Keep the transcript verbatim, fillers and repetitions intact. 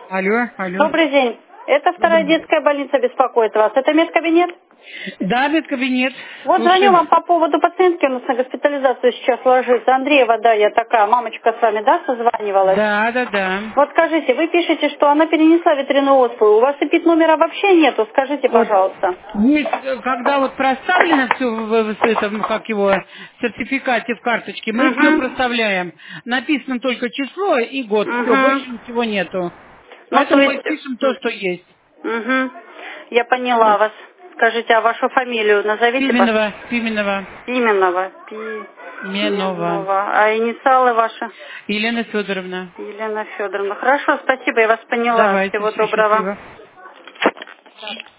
Алло, алло. Добрый день. Это вторая Добрый день. детская больница беспокоит вас. Это медкабинет? Да, медкабинет. Вот звоню Слушаю. вам по поводу пациентки, у нас на госпитализацию сейчас ложится. Андреева, да, я такая, мамочка с вами, да, созванивалась? Да, да, да. Вот скажите, вы пишете, что она перенесла ветряную оспу. У вас эпид-номера вообще нету, скажите, Вот пожалуйста. есть, э, когда вот проставлено все в, в- в этом, как его, сертификате в карточке, мы все Угу. проставляем. Написано только число и год. Все, Угу. больше ничего нету. Ну, то Поэтому мы есть... пишем то, что есть. Угу. Я поняла вас. Скажите, а вашу фамилию назовите, пожалуйста. Пименова, Пименова, Именного. Менова. Пименова. А инициалы ваши? Елена Федоровна. Елена Федоровна. Хорошо, спасибо, я вас поняла. Давайте, Всего все, доброго. счастливо.